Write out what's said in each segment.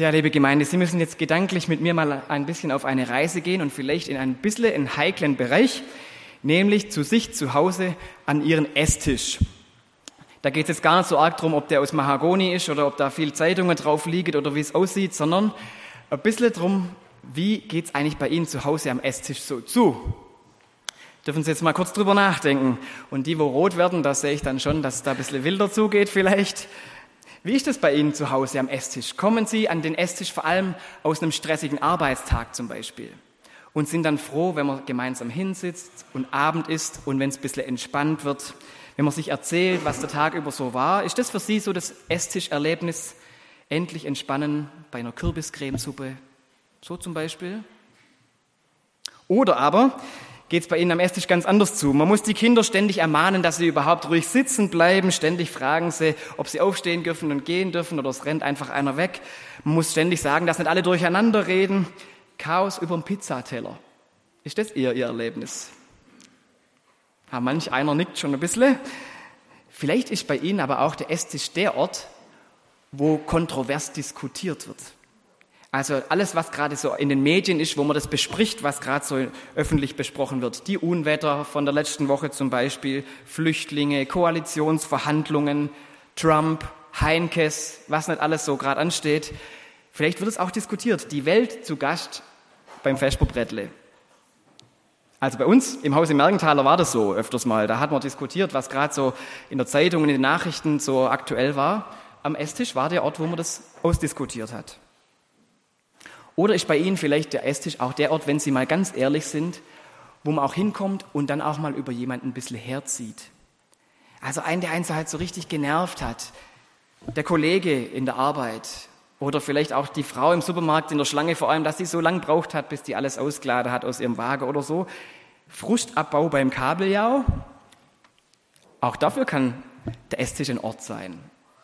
Tja, liebe Gemeinde, Sie müssen jetzt gedanklich mit mir mal ein bisschen auf eine Reise gehen und vielleicht in ein bisschen einen heiklen Bereich, nämlich zu sich zu Hause an Ihren Esstisch. Da geht es jetzt gar nicht so arg darum, ob der aus Mahagoni ist oder ob da viel Zeitungen drauf liegen oder wie es aussieht, sondern ein bisschen darum, wie geht es eigentlich bei Ihnen zu Hause am Esstisch so zu? Dürfen Sie jetzt mal kurz drüber nachdenken. Und die, wo rot werden, da sehe ich dann schon, dass es da ein bisschen wilder zugeht vielleicht. Wie ist das bei Ihnen zu Hause am Esstisch? Kommen Sie an den Esstisch vor allem aus einem stressigen Arbeitstag zum Beispiel und sind dann froh, wenn man gemeinsam hinsitzt und Abend isst und wenn es ein bisschen entspannt wird, wenn man sich erzählt, was der Tag über so war? Ist das für Sie so das Esstischerlebnis? Endlich entspannen bei einer Kürbiscremesuppe, so zum Beispiel? Oder aber geht es bei Ihnen am Esstisch ganz anders zu? Man muss die Kinder ständig ermahnen, dass sie überhaupt ruhig sitzen bleiben. Ständig fragen sie, ob sie aufstehen dürfen und gehen dürfen oder es rennt einfach einer weg. Man muss ständig sagen, dass nicht alle durcheinander reden. Chaos über den Pizzateller. Ist das Ihr Erlebnis? Ja, manch einer nickt schon ein bisschen. Vielleicht ist bei Ihnen aber auch der Esstisch der Ort, wo kontrovers diskutiert wird. Also alles, was gerade so in den Medien ist, wo man das bespricht, was gerade so öffentlich besprochen wird. Die Unwetter von der letzten Woche zum Beispiel, Flüchtlinge, Koalitionsverhandlungen, Trump, Heinkes, was nicht alles so gerade ansteht. Vielleicht wird es auch diskutiert. Die Welt zu Gast beim Vesperbrettle. Also bei uns im Haus im Mergenthaler war das so öfters mal. Da hat man diskutiert, was gerade so in der Zeitung und in den Nachrichten so aktuell war. Am Esstisch war der Ort, wo man das ausdiskutiert hat. Oder ist bei Ihnen vielleicht der Esstisch auch der Ort, wenn Sie mal ganz ehrlich sind, wo man auch hinkommt und dann auch mal über jemanden ein bisschen herzieht? Also einen, der einen so halt so richtig genervt hat. Der Kollege in der Arbeit oder vielleicht auch die Frau im Supermarkt in der Schlange vor allem, dass sie so lange braucht hat, bis die alles ausgeladen hat aus ihrem Wagen oder so. Frustabbau beim Kabeljau. Auch dafür kann der Esstisch ein Ort sein.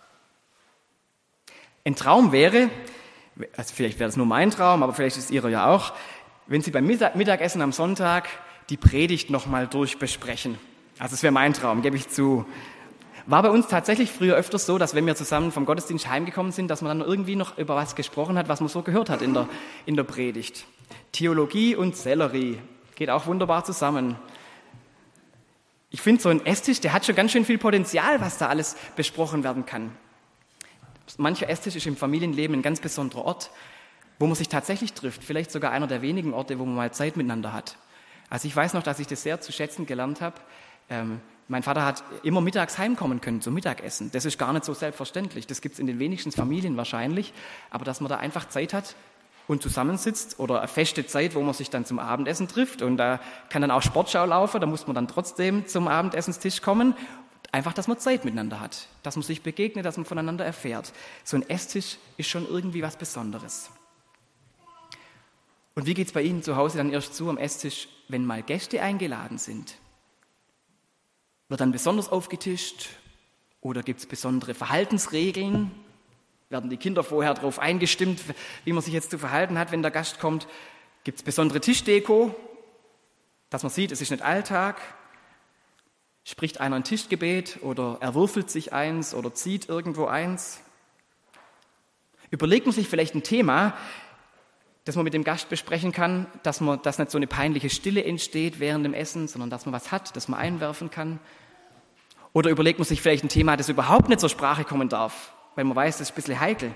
Ein Traum wäre, also vielleicht wäre das nur mein Traum, aber vielleicht ist Ihrer ja auch, wenn Sie beim Mittagessen am Sonntag die Predigt nochmal durchbesprechen. Also das wäre mein Traum, gebe ich zu. War bei uns tatsächlich früher öfters so, dass wenn wir zusammen vom Gottesdienst heimgekommen sind, dass man dann irgendwie noch über was gesprochen hat, was man so gehört hat in der Predigt. Theologie und Sellerie geht auch wunderbar zusammen. Ich finde, so ein Esstisch, der hat schon ganz schön viel Potenzial, was da alles besprochen werden kann. Mancher Esstisch ist im Familienleben ein ganz besonderer Ort, wo man sich tatsächlich trifft. Vielleicht sogar einer der wenigen Orte, wo man mal Zeit miteinander hat. Also ich weiß noch, dass ich das sehr zu schätzen gelernt habe. Mein Vater hat immer mittags heimkommen können zum Mittagessen. Das ist gar nicht so selbstverständlich. Das gibt es in den wenigsten Familien wahrscheinlich. Aber dass man da einfach Zeit hat und zusammensitzt oder eine feste Zeit, wo man sich dann zum Abendessen trifft. Und da kann dann auch Sportschau laufen, da muss man dann trotzdem zum Abendessenstisch kommen. Einfach, dass man Zeit miteinander hat, dass man sich begegnet, dass man voneinander erfährt. So ein Esstisch ist schon irgendwie was Besonderes. Und wie geht es bei Ihnen zu Hause dann erst zu am Esstisch, wenn mal Gäste eingeladen sind? Wird dann besonders aufgetischt oder gibt es besondere Verhaltensregeln? Werden die Kinder vorher darauf eingestimmt, wie man sich jetzt zu verhalten hat, wenn der Gast kommt? Gibt es besondere Tischdeko, dass man sieht, es ist nicht Alltag? Spricht einer ein Tischgebet oder erwürfelt sich eins oder zieht irgendwo eins? Überlegt man sich vielleicht ein Thema, das man mit dem Gast besprechen kann, dass nicht so eine peinliche Stille entsteht während dem Essen, sondern dass man was hat, das man einwerfen kann? Oder überlegt man sich vielleicht ein Thema, das überhaupt nicht zur Sprache kommen darf, weil man weiß, das ist ein bisschen heikel?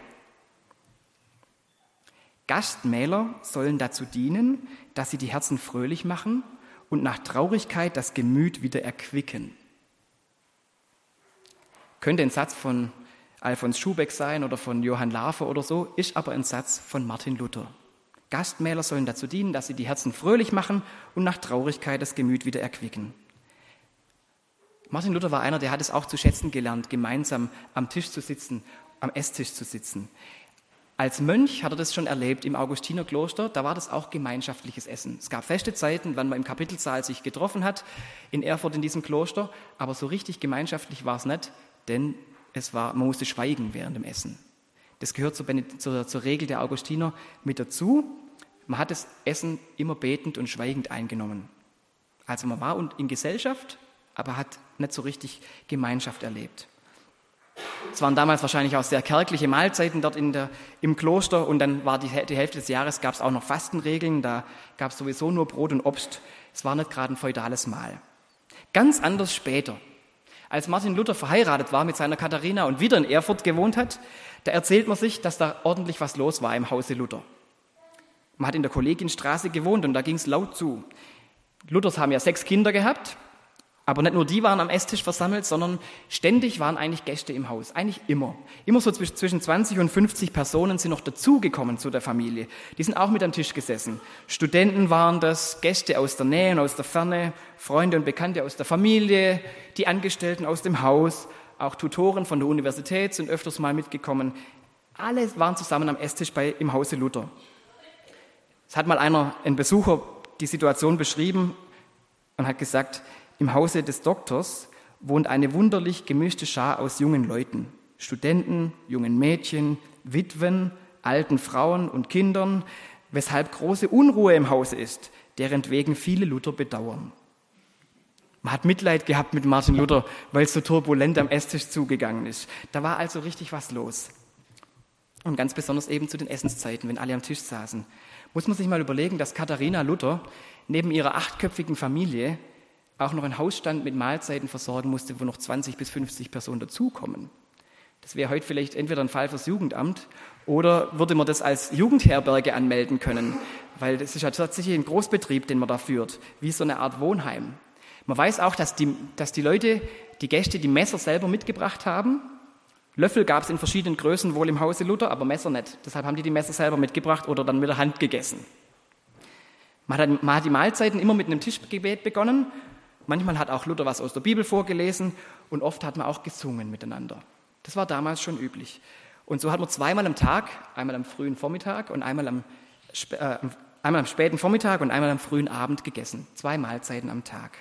Gastmähler sollen dazu dienen, dass sie die Herzen fröhlich machen und nach Traurigkeit das Gemüt wieder erquicken. Könnte ein Satz von Alfons Schubeck sein oder von Johann Lafer oder so, ist aber ein Satz von Martin Luther. Gastmähler sollen dazu dienen, dass sie die Herzen fröhlich machen und nach Traurigkeit das Gemüt wieder erquicken. Martin Luther war einer, der hat es auch zu schätzen gelernt, gemeinsam am Tisch zu sitzen, am Esstisch zu sitzen. Als Mönch hat er das schon erlebt im Augustinerkloster, da war das auch gemeinschaftliches Essen. Es gab feste Zeiten, wann man im Kapitelsaal sich getroffen hat, in Erfurt in diesem Kloster, aber so richtig gemeinschaftlich war es nicht, denn man musste schweigen während dem Essen. Das gehört zur Regel der Augustiner mit dazu. Man hat das Essen immer betend und schweigend eingenommen. Also man war in Gesellschaft, aber hat nicht so richtig Gemeinschaft erlebt. Es waren damals wahrscheinlich auch sehr kärgliche Mahlzeiten dort im Kloster und dann war die Hälfte des Jahres gab es auch noch Fastenregeln, da gab es sowieso nur Brot und Obst. Es war nicht gerade ein feudales Mahl. Ganz anders später. Als Martin Luther verheiratet war mit seiner Katharina und wieder in Erfurt gewohnt hat, da erzählt man sich, dass da ordentlich was los war im Hause Luther. Man hat in der Kollegienstraße gewohnt und da ging es laut zu. Luthers haben ja 6 Kinder gehabt, aber nicht nur die waren am Esstisch versammelt, sondern ständig waren eigentlich Gäste im Haus, eigentlich immer. Immer so zwischen 20 und 50 Personen sind noch dazugekommen zu der Familie. Die sind auch mit am Tisch gesessen. Studenten waren das, Gäste aus der Nähe und aus der Ferne, Freunde und Bekannte aus der Familie, die Angestellten aus dem Haus, auch Tutoren von der Universität sind öfters mal mitgekommen. Alle waren zusammen am Esstisch im Hause Luther. Es hat mal ein Besucher die Situation beschrieben und hat gesagt, im Hause des Doktors wohnt eine wunderlich gemischte Schar aus jungen Leuten, Studenten, jungen Mädchen, Witwen, alten Frauen und Kindern, weshalb große Unruhe im Hause ist, deren wegen viele Luther bedauern. Man hat Mitleid gehabt mit Martin Luther, weil es so turbulent am Esstisch zugegangen ist. Da war also richtig was los. Und ganz besonders eben zu den Essenszeiten, wenn alle am Tisch saßen. Muss man sich mal überlegen, dass Katharina Luther neben ihrer 8-köpfigen Familie auch noch einen Hausstand mit Mahlzeiten versorgen musste, wo noch 20 bis 50 Personen dazukommen. Das wäre heute vielleicht entweder ein Fall fürs Jugendamt oder würde man das als Jugendherberge anmelden können, weil das ist ja tatsächlich ein Großbetrieb, den man da führt, wie so eine Art Wohnheim. Man weiß auch, dass die Leute, die Gäste, die Messer selber mitgebracht haben. Löffel gab es in verschiedenen Größen wohl im Hause Luther, aber Messer nicht. Deshalb haben die Messer selber mitgebracht oder dann mit der Hand gegessen. Man hat die Mahlzeiten immer mit einem Tischgebet begonnen. Manchmal hat auch Luther was aus der Bibel vorgelesen und oft hat man auch gesungen miteinander. Das war damals schon üblich. Und so hat man 2-mal am Tag, einmal am frühen Vormittag und einmal am späten Vormittag und einmal am frühen Abend gegessen. 2 Mahlzeiten am Tag.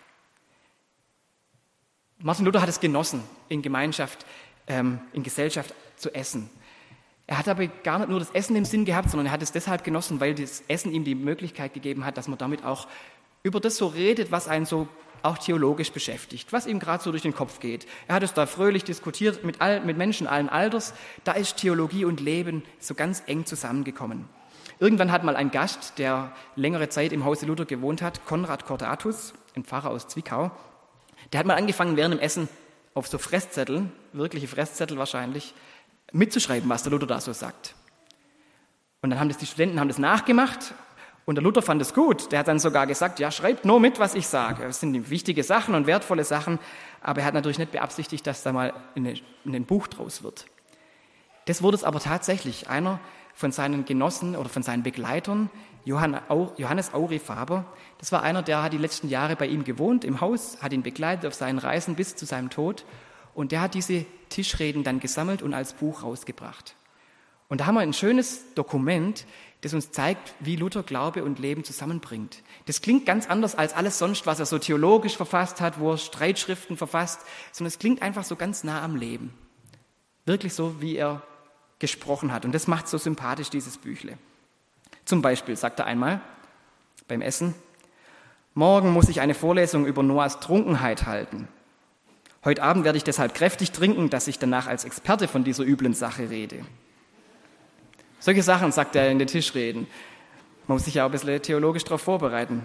Martin Luther hat es genossen, in Gemeinschaft, in Gesellschaft zu essen. Er hat aber gar nicht nur das Essen im Sinn gehabt, sondern er hat es deshalb genossen, weil das Essen ihm die Möglichkeit gegeben hat, dass man damit auch über das so redet, was einen so auch theologisch beschäftigt, was ihm gerade so durch den Kopf geht. Er hat es da fröhlich diskutiert mit Menschen allen Alters. Da ist Theologie und Leben so ganz eng zusammengekommen. Irgendwann hat mal ein Gast, der längere Zeit im Hause Luther gewohnt hat, Konrad Cordatus, ein Pfarrer aus Zwickau, der hat mal angefangen, während dem Essen auf so Fresszetteln, wirkliche Fresszettel wahrscheinlich, mitzuschreiben, was der Luther da so sagt. Und dann haben die Studenten das nachgemacht und der Luther fand es gut. Der hat dann sogar gesagt, ja, schreibt nur mit, was ich sage. Das sind wichtige Sachen und wertvolle Sachen, aber er hat natürlich nicht beabsichtigt, dass da mal ein Buch draus wird. Das wurde es aber tatsächlich. Einer von seinen Genossen oder von seinen Begleitern, Johannes Auri Faber, das war einer, der hat die letzten Jahre bei ihm gewohnt, im Haus, hat ihn begleitet auf seinen Reisen bis zu seinem Tod und der hat diese Tischreden dann gesammelt und als Buch rausgebracht. Und da haben wir ein schönes Dokument, das uns zeigt, wie Luther Glaube und Leben zusammenbringt. Das klingt ganz anders als alles sonst, was er so theologisch verfasst hat, wo er Streitschriften verfasst, sondern es klingt einfach so ganz nah am Leben. Wirklich so, wie er gesprochen hat. Und das macht so sympathisch, dieses Büchle. Zum Beispiel sagt er einmal beim Essen, morgen muss ich eine Vorlesung über Noahs Trunkenheit halten. Heute Abend werde ich deshalb kräftig trinken, dass ich danach als Experte von dieser üblen Sache rede. Solche Sachen sagt er in den Tischreden. Man muss sich ja auch ein bisschen theologisch darauf vorbereiten.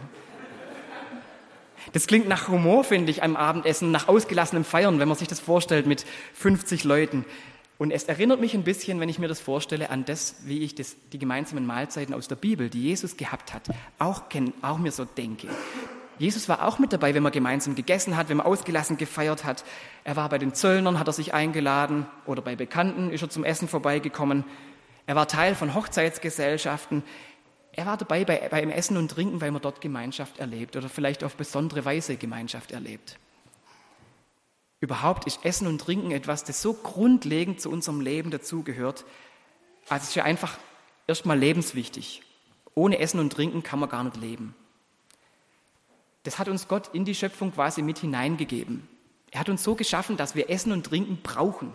Das klingt nach Humor, finde ich, am Abendessen, nach ausgelassenem Feiern, wenn man sich das vorstellt mit 50 Leuten. Und es erinnert mich ein bisschen, wenn ich mir das vorstelle, an das, wie ich die gemeinsamen Mahlzeiten aus der Bibel, die Jesus gehabt hat, auch mir so denke. Jesus war auch mit dabei, wenn man gemeinsam gegessen hat, wenn man ausgelassen gefeiert hat. Er war bei den Zöllnern, hat er sich eingeladen, oder bei Bekannten ist er zum Essen vorbeigekommen. Er war Teil von Hochzeitsgesellschaften. Er war dabei beim Essen und Trinken, weil man dort Gemeinschaft erlebt oder vielleicht auf besondere Weise Gemeinschaft erlebt. Überhaupt ist Essen und Trinken etwas, das so grundlegend zu unserem Leben dazugehört. Also es ist ja einfach erstmal lebenswichtig. Ohne Essen und Trinken kann man gar nicht leben. Das hat uns Gott in die Schöpfung quasi mit hineingegeben. Er hat uns so geschaffen, dass wir Essen und Trinken brauchen.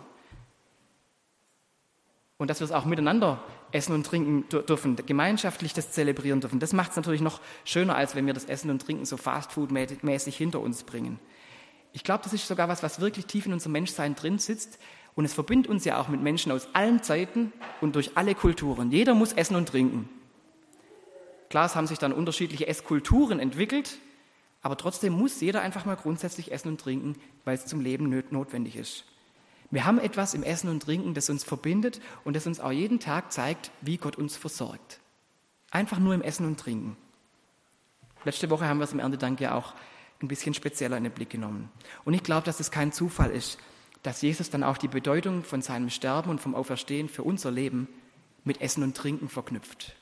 Und dass wir es auch miteinander essen und trinken dürfen, gemeinschaftlich das zelebrieren dürfen. Das macht es natürlich noch schöner, als wenn wir das Essen und Trinken so Fastfood-mäßig hinter uns bringen. Ich glaube, das ist sogar was wirklich tief in unserem Menschsein drin sitzt Und es verbindet uns ja auch mit Menschen aus allen Zeiten und durch alle Kulturen. Jeder muss essen und trinken. Klar, es haben sich dann unterschiedliche Esskulturen entwickelt, aber trotzdem muss jeder einfach mal grundsätzlich essen und trinken, weil es zum Leben notwendig ist. Wir haben etwas im Essen und Trinken, das uns verbindet und das uns auch jeden Tag zeigt, wie Gott uns versorgt. Einfach nur im Essen und Trinken. Letzte Woche haben wir es im Erntedank ja auch ein bisschen spezieller in den Blick genommen. Und ich glaube, dass es kein Zufall ist, dass Jesus dann auch die Bedeutung von seinem Sterben und vom Auferstehen für unser Leben mit Essen und Trinken verknüpft.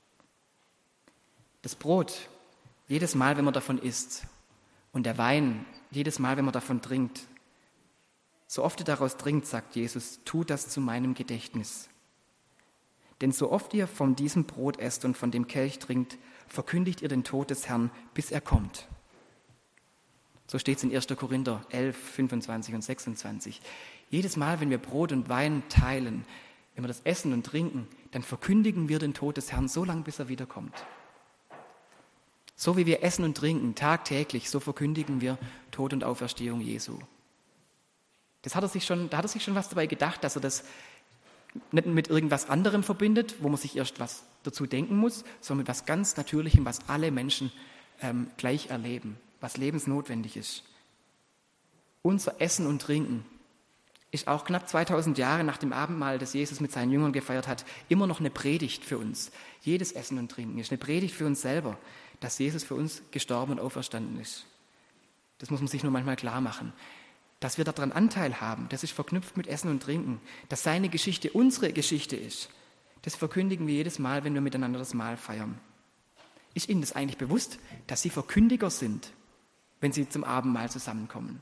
Das Brot, jedes Mal, wenn man davon isst, und der Wein, jedes Mal, wenn man davon trinkt, so oft ihr daraus trinkt, sagt Jesus, tut das zu meinem Gedächtnis. Denn so oft ihr von diesem Brot esst und von dem Kelch trinkt, verkündigt ihr den Tod des Herrn, bis er kommt. So steht es in 1. Korinther 11, 25 und 26. Jedes Mal, wenn wir Brot und Wein teilen, wenn wir das essen und trinken, dann verkündigen wir den Tod des Herrn so lange, bis er wiederkommt. So wie wir essen und trinken, tagtäglich, so verkündigen wir Tod und Auferstehung Jesu. Da hat er sich schon was dabei gedacht, dass er das nicht mit irgendwas anderem verbindet, wo man sich erst was dazu denken muss, sondern mit was ganz Natürlichem, was alle Menschen gleich erleben, was lebensnotwendig ist. Unser Essen und Trinken ist auch knapp 2000 Jahre nach dem Abendmahl, das Jesus mit seinen Jüngern gefeiert hat, immer noch eine Predigt für uns. Jedes Essen und Trinken ist eine Predigt für uns selber, dass Jesus für uns gestorben und auferstanden ist. Das muss man sich nur manchmal klar machen. Dass wir daran Anteil haben, das ist verknüpft mit Essen und Trinken. Dass seine Geschichte unsere Geschichte ist, das verkündigen wir jedes Mal, wenn wir miteinander das Mahl feiern. Ist Ihnen das eigentlich bewusst, dass Sie Verkündiger sind, wenn Sie zum Abendmahl zusammenkommen?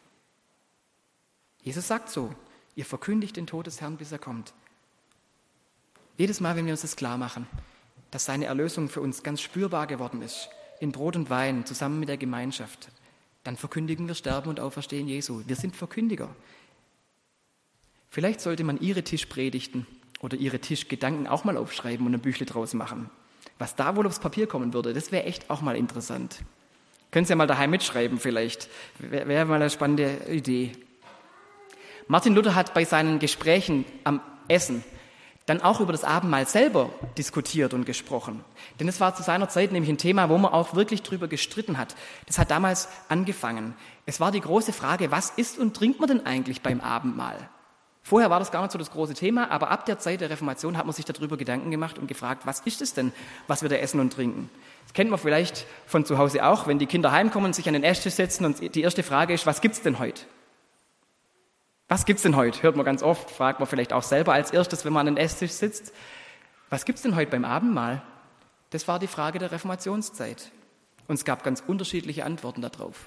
Jesus sagt so, ihr verkündigt den Tod des Herrn, bis er kommt. Jedes Mal, wenn wir uns das klar machen, dass seine Erlösung für uns ganz spürbar geworden ist, in Brot und Wein, zusammen mit der Gemeinschaft, dann verkündigen wir Sterben und Auferstehen Jesu. Wir sind Verkündiger. Vielleicht sollte man Ihre Tischpredigten oder Ihre Tischgedanken auch mal aufschreiben und ein Büchle draus machen. Was da wohl aufs Papier kommen würde, das wäre echt auch mal interessant. Können Sie ja mal daheim mitschreiben vielleicht. Wäre mal eine spannende Idee. Martin Luther hat bei seinen Gesprächen am Essen dann auch über das Abendmahl selber diskutiert und gesprochen. Denn es war zu seiner Zeit nämlich ein Thema, wo man auch wirklich drüber gestritten hat. Das hat damals angefangen. Es war die große Frage, was isst und trinkt man denn eigentlich beim Abendmahl? Vorher war das gar nicht so das große Thema, aber ab der Zeit der Reformation hat man sich darüber Gedanken gemacht und gefragt, was ist es denn, was wir da essen und trinken? Das kennt man vielleicht von zu Hause auch, wenn die Kinder heimkommen, sich an den Esstisch setzen und die erste Frage ist, was gibt's denn heute? Was gibt's denn heute? Hört man ganz oft, fragt man vielleicht auch selber als erstes, wenn man an den Esstisch sitzt. Was gibt's denn heute beim Abendmahl? Das war die Frage der Reformationszeit. Und es gab ganz unterschiedliche Antworten darauf.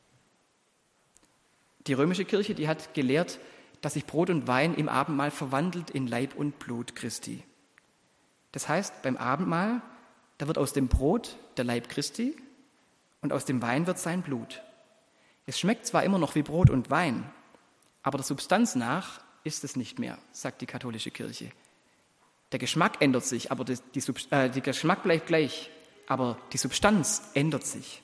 Die römische Kirche, die hat gelehrt, dass sich Brot und Wein im Abendmahl verwandelt in Leib und Blut Christi. Das heißt, beim Abendmahl, da wird aus dem Brot der Leib Christi und aus dem Wein wird sein Blut. Es schmeckt zwar immer noch wie Brot und Wein, aber der Substanz nach ist es nicht mehr, sagt die katholische Kirche. Der Geschmack ändert sich, aber der Geschmack bleibt gleich, aber die Substanz ändert sich.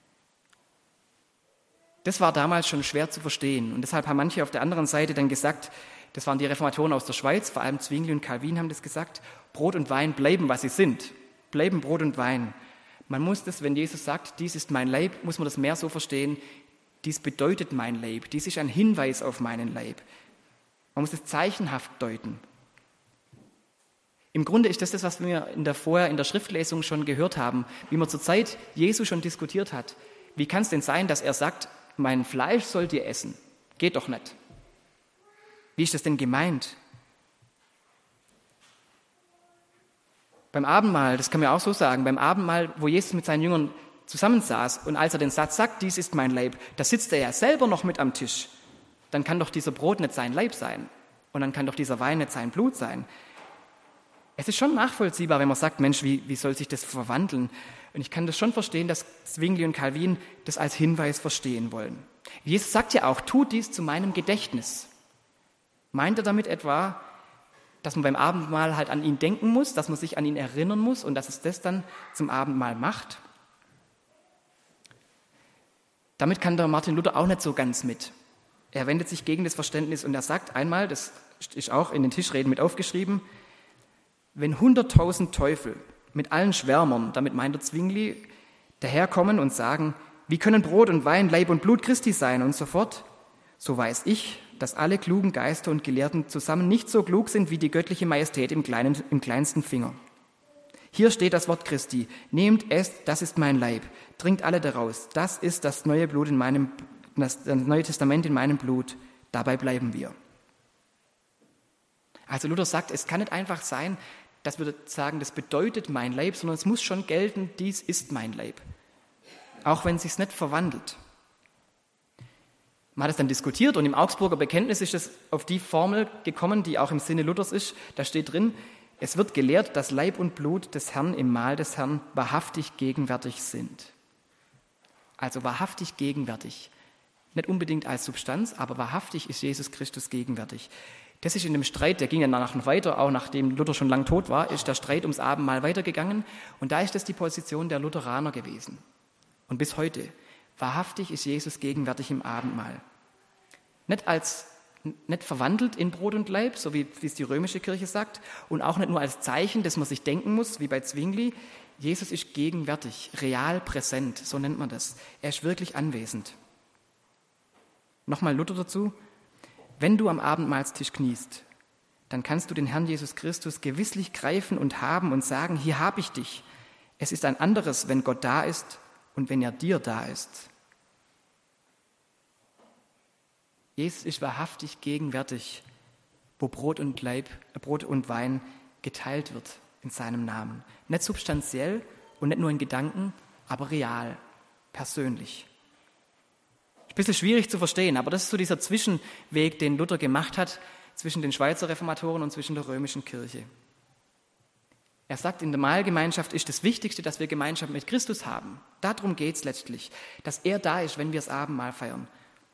Das war damals schon schwer zu verstehen und deshalb haben manche auf der anderen Seite dann gesagt, das waren die Reformatoren aus der Schweiz, vor allem Zwingli und Calvin haben das gesagt, Brot und Wein bleiben, was sie sind, bleiben Brot und Wein. Man muss das, wenn Jesus sagt, dies ist mein Leib, muss man das mehr so verstehen, dies bedeutet mein Leib, dies ist ein Hinweis auf meinen Leib. Man muss es zeichenhaft deuten. Im Grunde ist das, was wir vorher in der Schriftlesung schon gehört haben, wie man zur Zeit Jesu schon diskutiert hat. Wie kann es denn sein, dass er sagt, mein Fleisch sollt ihr essen? Geht doch nicht. Wie ist das denn gemeint? Beim Abendmahl, das kann man auch so sagen, beim Abendmahl, wo Jesus mit seinen Jüngern zusammensaß und als er den Satz sagt, dies ist mein Leib, da sitzt er ja selber noch mit am Tisch. Dann kann doch dieser Brot nicht sein Leib sein und dann kann doch dieser Wein nicht sein Blut sein. Es ist schon nachvollziehbar, wenn man sagt, Mensch, wie soll sich das verwandeln? Und ich kann das schon verstehen, dass Zwingli und Calvin das als Hinweis verstehen wollen. Jesus sagt ja auch, tut dies zu meinem Gedächtnis. Meint er damit etwa, dass man beim Abendmahl halt an ihn denken muss, dass man sich an ihn erinnern muss und dass es das dann zum Abendmahl macht? Damit kann der Martin Luther auch nicht so ganz mit. Er wendet sich gegen das Verständnis und er sagt einmal, das ist auch in den Tischreden mit aufgeschrieben, wenn 100.000 Teufel mit allen Schwärmern, damit meint er Zwingli, daherkommen und sagen, wie können Brot und Wein Leib und Blut Christi sein und so fort, so weiß ich, dass alle klugen Geister und Gelehrten zusammen nicht so klug sind wie die göttliche Majestät im kleinsten Finger. Hier steht das Wort Christi, nehmt, esst, das ist mein Leib, trinkt alle daraus, das ist das neue Testament in meinem Blut, dabei bleiben wir. Also Luther sagt, es kann nicht einfach sein, dass wir sagen, das bedeutet mein Leib, sondern es muss schon gelten, dies ist mein Leib. Auch wenn es sich nicht verwandelt. Man hat es dann diskutiert und im Augsburger Bekenntnis ist es auf die Formel gekommen, die auch im Sinne Luthers ist. Da steht drin, es wird gelehrt, dass Leib und Blut des Herrn im Mahl des Herrn wahrhaftig gegenwärtig sind. Also wahrhaftig gegenwärtig. Nicht unbedingt als Substanz, aber wahrhaftig ist Jesus Christus gegenwärtig. Das ist in dem Streit, der ging ja danach noch weiter, auch nachdem Luther schon lang tot war, ist der Streit ums Abendmahl weitergegangen. Und da ist das die Position der Lutheraner gewesen. Und bis heute. Wahrhaftig ist Jesus gegenwärtig im Abendmahl. Nicht verwandelt in Brot und Leib, so wie es die römische Kirche sagt, und auch nicht nur als Zeichen, dass man sich denken muss, wie bei Zwingli. Jesus ist gegenwärtig, real präsent, so nennt man das. Er ist wirklich anwesend. Nochmal Luther dazu. Wenn du am Abendmahlstisch kniest, dann kannst du den Herrn Jesus Christus gewisslich greifen und haben und sagen, hier habe ich dich. Es ist ein anderes, wenn Gott da ist und wenn er dir da ist. Jesus ist wahrhaftig gegenwärtig, wo Brot und Wein geteilt wird in seinem Namen. Nicht substanziell und nicht nur in Gedanken, aber real, persönlich. Ein bisschen schwierig zu verstehen, aber das ist so dieser Zwischenweg, den Luther gemacht hat zwischen den Schweizer Reformatoren und zwischen der römischen Kirche. Er sagt, in der Mahlgemeinschaft ist das Wichtigste, dass wir Gemeinschaft mit Christus haben. Darum geht es letztlich, dass er da ist, wenn wir das Abendmahl feiern.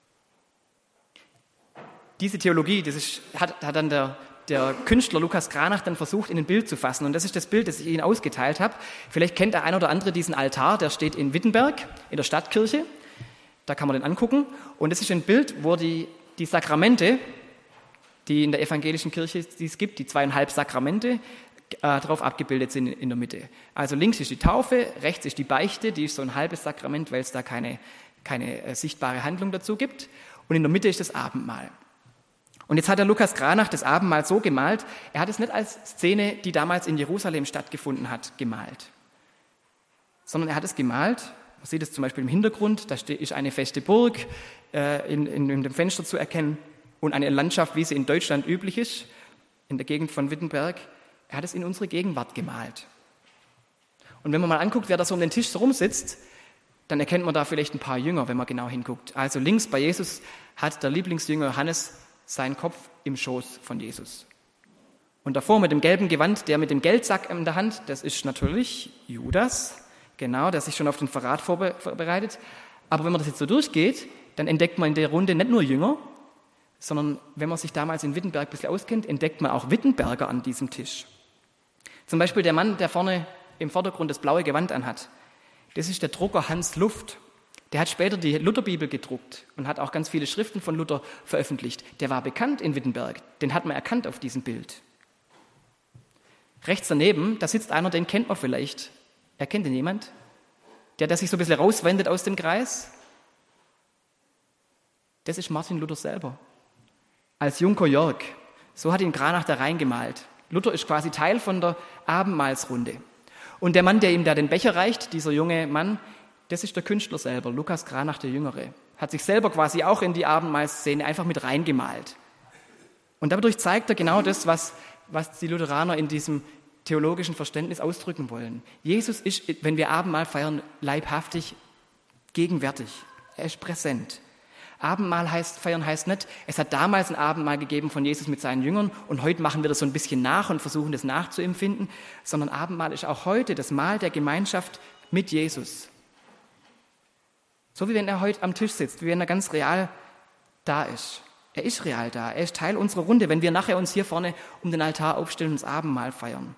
Diese Theologie, hat dann der Künstler Lukas Cranach dann versucht, in ein Bild zu fassen. Und das ist das Bild, das ich Ihnen ausgeteilt habe. Vielleicht kennt der ein oder andere diesen Altar, der steht in Wittenberg, in der Stadtkirche. Da kann man den angucken. Und das ist ein Bild, wo die Sakramente, die in der evangelischen Kirche es gibt, die 2,5 Sakramente, drauf abgebildet sind in der Mitte. Also links ist die Taufe, rechts ist die Beichte, die ist so ein halbes Sakrament, weil es da keine sichtbare Handlung dazu gibt. Und in der Mitte ist das Abendmahl. Und jetzt hat der Lukas Cranach das Abendmahl so gemalt, er hat es nicht als Szene, die damals in Jerusalem stattgefunden hat, gemalt. Sondern er hat es gemalt, man sieht es zum Beispiel im Hintergrund, da ist eine feste Burg in dem Fenster zu erkennen und eine Landschaft, wie sie in Deutschland üblich ist, in der Gegend von Wittenberg. Er hat es in unsere Gegenwart gemalt. Und wenn man mal anguckt, wer da so um den Tisch so rumsitzt, dann erkennt man da vielleicht ein paar Jünger, wenn man genau hinguckt. Also links bei Jesus hat der Lieblingsjünger Johannes seinen Kopf im Schoß von Jesus. Und davor mit dem gelben Gewand, der mit dem Geldsack in der Hand, das ist natürlich Judas, genau, der sich schon auf den Verrat vorbereitet. Aber wenn man das jetzt so durchgeht, dann entdeckt man in der Runde nicht nur Jünger, sondern wenn man sich damals in Wittenberg ein bisschen auskennt, entdeckt man auch Wittenberger an diesem Tisch. Zum Beispiel der Mann, der vorne im Vordergrund das blaue Gewand anhat. Das ist der Drucker Hans Luft. Der hat später die Lutherbibel gedruckt und hat auch ganz viele Schriften von Luther veröffentlicht. Der war bekannt in Wittenberg, den hat man erkannt auf diesem Bild. Rechts daneben, da sitzt einer, den kennt man vielleicht. Erkennt ihn jemand? Der sich so ein bisschen rauswendet aus dem Kreis? Das ist Martin Luther selber. Als Junker Jörg. So hat ihn Cranach da reingemalt. Luther ist quasi Teil von der Abendmahlsrunde. Und der Mann, der ihm da den Becher reicht, dieser junge Mann, das ist der Künstler selber, Lukas Cranach der Jüngere. Hat sich selber quasi auch in die Abendmahlszene einfach mit reingemalt. Und dadurch zeigt er genau das, was die Lutheraner in diesem theologischen Verständnis ausdrücken wollen. Jesus ist, wenn wir Abendmahl feiern, leibhaftig gegenwärtig. Er ist präsent. Abendmahl feiern heißt nicht, es hat damals ein Abendmahl gegeben von Jesus mit seinen Jüngern und heute machen wir das so ein bisschen nach und versuchen das nachzuempfinden, sondern Abendmahl ist auch heute das Mahl der Gemeinschaft mit Jesus. So wie wenn er heute am Tisch sitzt, wie wenn er ganz real da ist. Er ist real da, er ist Teil unserer Runde, wenn wir nachher uns hier vorne um den Altar aufstellen und das Abendmahl feiern.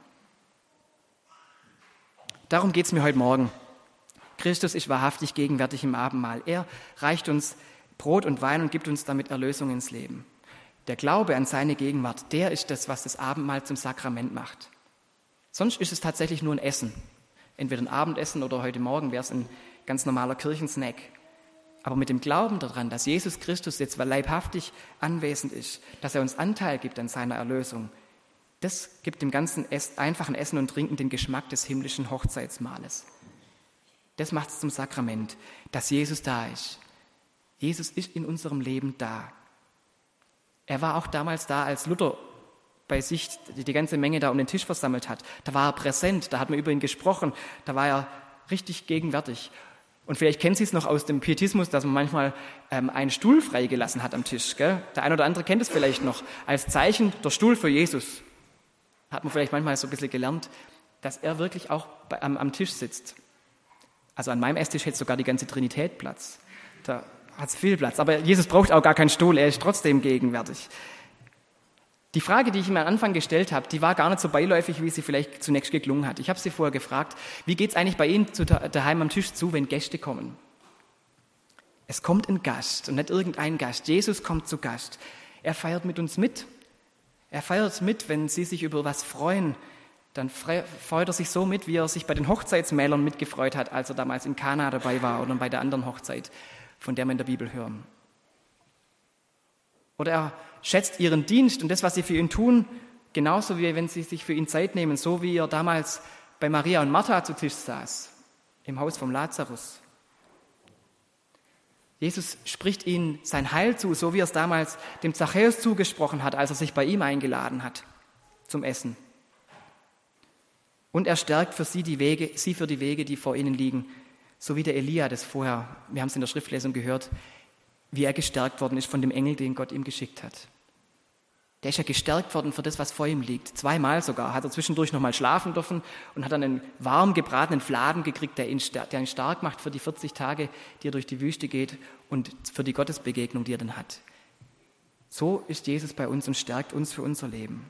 Darum geht es mir heute Morgen. Christus ist wahrhaftig gegenwärtig im Abendmahl. Er reicht uns Brot und Wein und gibt uns damit Erlösung ins Leben. Der Glaube an seine Gegenwart, der ist das, was das Abendmahl zum Sakrament macht. Sonst ist es tatsächlich nur ein Essen. Entweder ein Abendessen oder heute Morgen wäre es ein ganz normaler Kirchensnack. Aber mit dem Glauben daran, dass Jesus Christus jetzt leibhaftig anwesend ist, dass er uns Anteil gibt an seiner Erlösung, das gibt dem ganzen einfachen Essen und Trinken den Geschmack des himmlischen Hochzeitsmahles. Das macht es zum Sakrament, dass Jesus da ist. Jesus ist in unserem Leben da. Er war auch damals da, als Luther bei sich die ganze Menge da um den Tisch versammelt hat. Da war er präsent, da hat man über ihn gesprochen, da war er richtig gegenwärtig. Und vielleicht kennen Sie es noch aus dem Pietismus, dass man manchmal einen Stuhl freigelassen hat am Tisch. Gell? Der eine oder andere kennt es vielleicht noch. Als Zeichen der Stuhl für Jesus. Hat man vielleicht manchmal so ein bisschen gelernt, dass er wirklich auch am Tisch sitzt. Also an meinem Esstisch hätte sogar die ganze Trinität Platz. Da hat es viel Platz. Aber Jesus braucht auch gar keinen Stuhl, er ist trotzdem gegenwärtig. Die Frage, die ich ihm am Anfang gestellt habe, die war gar nicht so beiläufig, wie sie vielleicht zunächst geklungen hat. Ich habe sie vorher gefragt, wie geht es eigentlich bei Ihnen daheim am Tisch zu, wenn Gäste kommen? Es kommt ein Gast und nicht irgendein Gast. Jesus kommt zu Gast. Er feiert mit uns mit. Er feiert mit, wenn Sie sich über was freuen. Dann freut er sich so mit, wie er sich bei den Hochzeitsmählern mitgefreut hat, als er damals in Kana dabei war oder bei der anderen Hochzeit, von der wir in der Bibel hören. Oder er schätzt ihren Dienst und das, was sie für ihn tun, genauso wie wenn sie sich für ihn Zeit nehmen, so wie er damals bei Maria und Martha zu Tisch saß, im Haus vom Lazarus. Jesus spricht ihnen sein Heil zu, so wie er es damals dem Zachäus zugesprochen hat, als er sich bei ihm eingeladen hat zum Essen. Und er stärkt für sie für die Wege, die vor ihnen liegen, so wie der Elia das vorher, wir haben es in der Schriftlesung gehört, wie er gestärkt worden ist von dem Engel, den Gott ihm geschickt hat. Der ist ja gestärkt worden für das, was vor ihm liegt. 2-mal sogar hat er zwischendurch noch mal schlafen dürfen und hat dann einen warm gebratenen Fladen gekriegt, der ihn stark macht für die 40 Tage, die er durch die Wüste geht und für die Gottesbegegnung, die er dann hat. So ist Jesus bei uns und stärkt uns für unser Leben.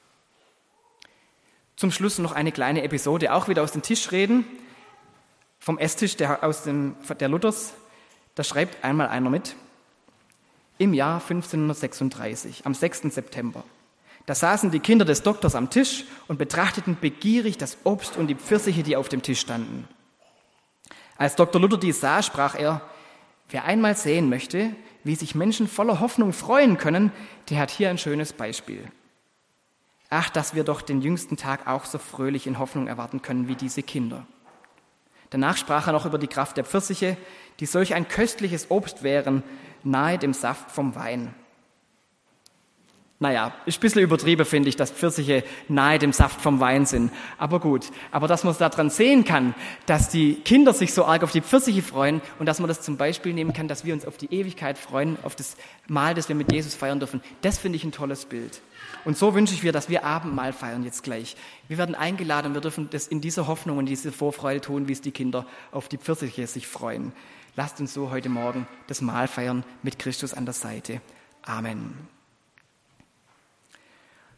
Zum Schluss noch eine kleine Episode, auch wieder aus den Tischreden vom Esstisch der Luthers. Da schreibt einmal einer mit. Im Jahr 1536, am 6. September, da saßen die Kinder des Doktors am Tisch und betrachteten begierig das Obst und die Pfirsiche, die auf dem Tisch standen. Als Dr. Luther dies sah, sprach er, wer einmal sehen möchte, wie sich Menschen voller Hoffnung freuen können, der hat hier ein schönes Beispiel. Ach, dass wir doch den jüngsten Tag auch so fröhlich in Hoffnung erwarten können wie diese Kinder. Danach sprach er noch über die Kraft der Pfirsiche, die solch ein köstliches Obst wären, nahe dem Saft vom Wein. Naja, ist ein bisschen übertrieben, finde ich, dass Pfirsiche nahe dem Saft vom Wein sind. Aber gut, aber dass man es daran sehen kann, dass die Kinder sich so arg auf die Pfirsiche freuen und dass man das zum Beispiel nehmen kann, dass wir uns auf die Ewigkeit freuen, auf das Mahl, das wir mit Jesus feiern dürfen, das finde ich ein tolles Bild. Und so wünsche ich mir, dass wir Abendmahl feiern jetzt gleich. Wir werden eingeladen und wir dürfen das in dieser Hoffnung und diese Vorfreude tun, wie es die Kinder auf die Pfirsiche sich freuen. Lasst uns so heute Morgen das Mahl feiern mit Christus an der Seite. Amen.